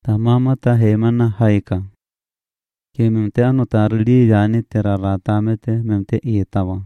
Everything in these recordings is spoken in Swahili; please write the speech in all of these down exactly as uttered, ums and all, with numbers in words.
Tamama ta hemana haika. Ke memte anotarli yani teraratamete memte ietawa.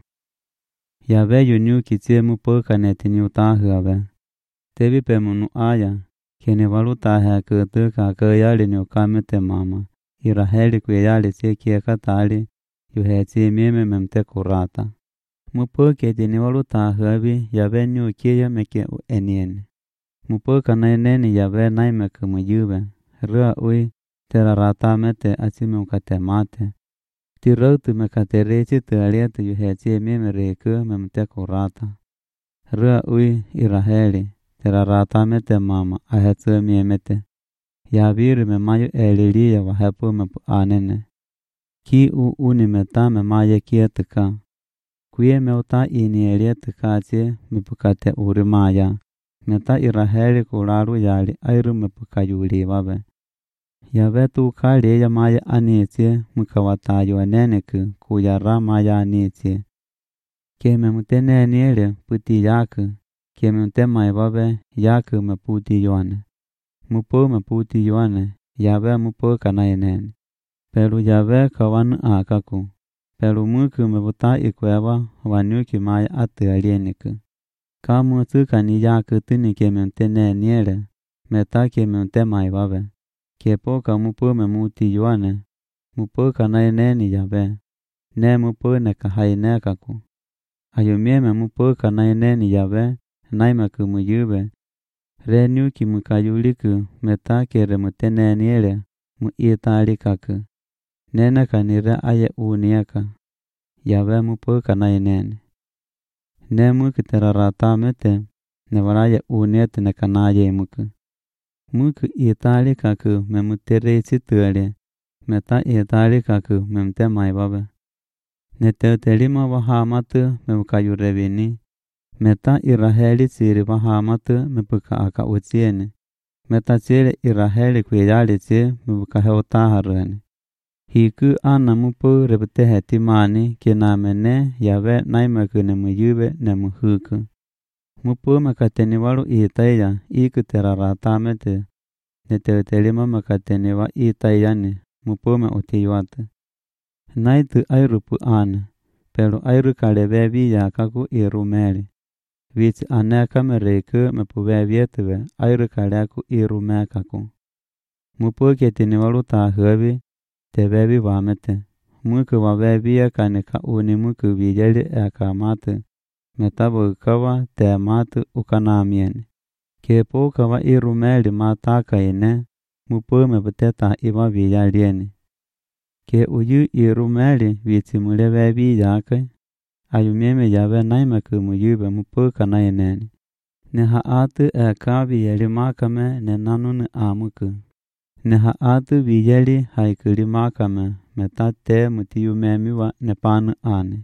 Yabe yunyu kitie mupo kaneti nyutahawe. Tebi pemunu aya. Kene waluta heke kakayali nyukamete mama. Iraheli kuyali sikie katali. Yuheti mime memte kurata. Mupo ketini waluta habi yabe nyu kia meke enieni. Mupo kanaineni yabe naimeke muyube. Rua ui terarata mete asime ukate mate. Tirautu mekate rechi tualiete yuheti mime reku memte kurata. Rua ui iraheli. Terarata mete mama ahetsu miemete. Yabiru me mayu elilia wa hepu mepu anene. Ki u uni meta me maye kietuka. Kuye meuta ini elietuka atie mepukate uri maya. Meta iraheli kularu yali airu mepukayuli wabe. Yabe tu kali ya maya anitie mukawatayo aneneku kuyara maya anitie. Keme mutene aniele puti yaku. Keme mutema wabe yaku meputi yoane. Mupo meputi yoane. Yabe mupo kanayenene. Pelu yabe kawanu akaku. Pelu muku mebuta ikwewa wanyuki maya atu alieniku. Kamu tukani yaku tuni keme mtene niele. Meta keme mtema iwabe. Kepo ka mupo memuti yoane. Mupo kanayeneni yabe. Ne mupo nekahai nekaku. Ayumieme mupo kanayeneni yabe. Naimaku muyube. Renyuki mukayuliku meta kere mutene niele. Mu italikaku. Nene kanira aye uniaka. Yabe mupo kanayeneni. Ne muku terarata mete. Ne waraye uniete ne kanaye muku. Muku italikaku memutere situale. Meta italikaku memte maibabe. Ne teutelima wahamatu memukayurebini. Meta iraheli siri wahamatu mepuka aka utiene. Meta siri iraheli kuyali siri mepuka heutaharuene. Hiku ana mupo rebutehe timani kina mene yabe naimaku ne muyube ne muhuku. Mupo makateni walu itaya iku terarata mete. Ne teutelima makateni wa itayani mupo me utiyuatu. Naitu airupu ana. Pelu airu kalebebi ya kaku irumeli. Vich aneka mereku mepubebietuwe airu kaleku irumekaku. Mupo ketini walu tahuabi. Tebebi wamete. Muku wabebi ya kanika uni muku bijeli eka matu. Metabu kawa te matu ukanamieni. Kepo kawa irumeli mataka ine. Mupo mebuteta iwa bijalieni. Ke uyu irumeli vitimule bebi yake. Ayumieme yabe naimaku muyube mupo kanayeneni. Ne haatu eka bijeli makame ne nanunu amuku. Ne haatu bijeli haikuli makame meta te mutiyumemiwa ne panu ane.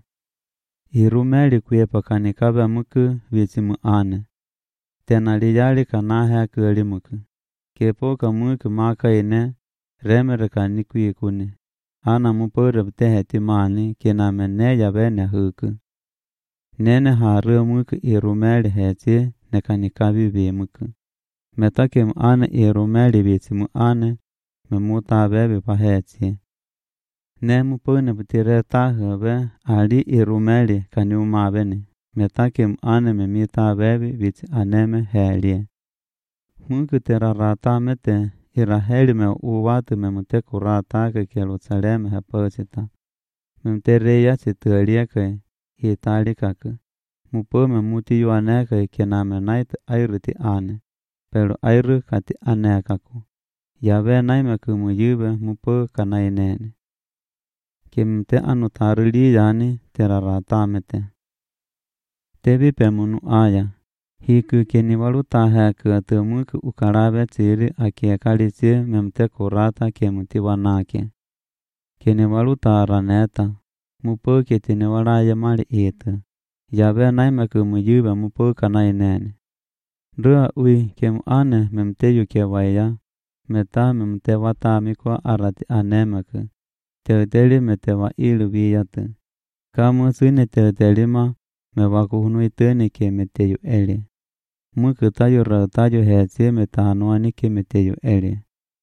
Irumeli kuyepakanika muku vitimu ane. Tena lijali kanahe kuli muku. Kepo kamuku maka ine remereka nikuyikuni. Ana mupo rebtehe timani kina mene yabe ne huku. Nene haru muku irumeli heti ne kanikabi bimuku. Meta kem ane irumeli vitimu ane memuta bebe paheti. Ne mupo ne butire tahabe ali irumeli kaniuma bene. Meta kem ane memita bebe vit aneme helie. Muku terarata mete iraheli me uwatu memute kurata ke Yerusalem hepasita. Memte reya situalieke italikake. Mupo memuti yuaneke kename nait airuti ane. Pero airu kati anekaku. Yabe naimaku muyube mupo kanainene. Kimte anutaruli yani terarata mete. Tebi pemunu aya. Hiku keni waluta heku atumuku ukarabe tiri akie kalisi memte kurata kemuti wanake. Keni waluta raneta. Mupo ketini walaye mali itu. Yabe naimaku muyube mupo kanainene. Rua ui kemu ane memte yuke waya. Meta memte wata mikwa arati anemaku. Teuteli mete wa ilu biyatu. Kamu sune teutelima me wakuhunu ituni ke mete yu eli. Muku tayo ra tayo heti meta hanuani ke mete yu eli.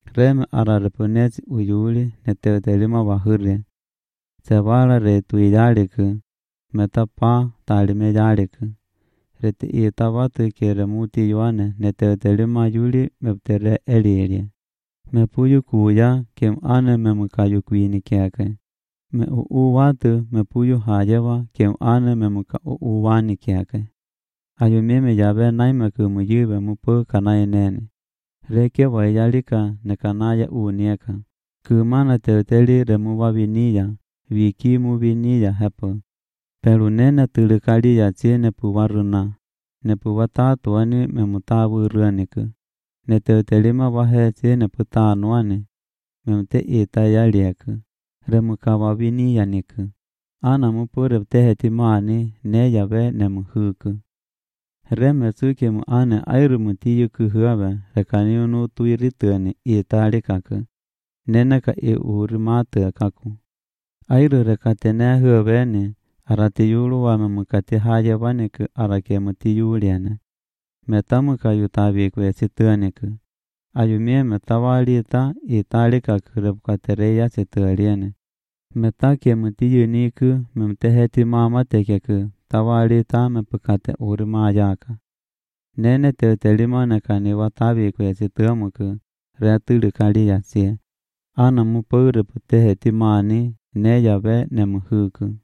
Reme arareponezi uyuli neteotelima wahuria. Cebala re tuidaliku. Metapa talime daliku. Rete ietavatu kere muti yuane neteotelima yuli meptere eliria. Me puyu kuya kem ane memukayu kuini kiake. Me uu watu me puyu hajewa kem ane memuka uu wani kiake. Ayu mime yabe naime kumuyube mupu kanaye nene. Reke wa yalika nekanaya unieka. Kumana teoteli remuwa viniya, wiki mu viniya hepo. Pelu nene tulikali ya chie nepuwaruna. Nepuwatatuani memutawu ruaniku. Neteotelima wahe chie neputanuani. Memte ita yalieku. Remukawa viniya niku. Ana mupure teheti maani ne yabe nemuhuku. Reme suke mu ane airu mutiyu kuhuawe rekani unu tuirituani italikaku. Neneka i uri matu kaku. Airu rekatene huawene arati yulu wa memukati haja waniku arake mutiyuliane. Metamuka yutabiku esituaniku. Ayumie metawalita italikaku repkatereya situaliene. Metake mutiyuniku memteheti mama tekeku. Tawalita mepukate uri majaka. Nene teotelima nekani watabiku esituamuku. Retulu kali yasie. Ana mupure putehe timani ne yabe nemuhuku.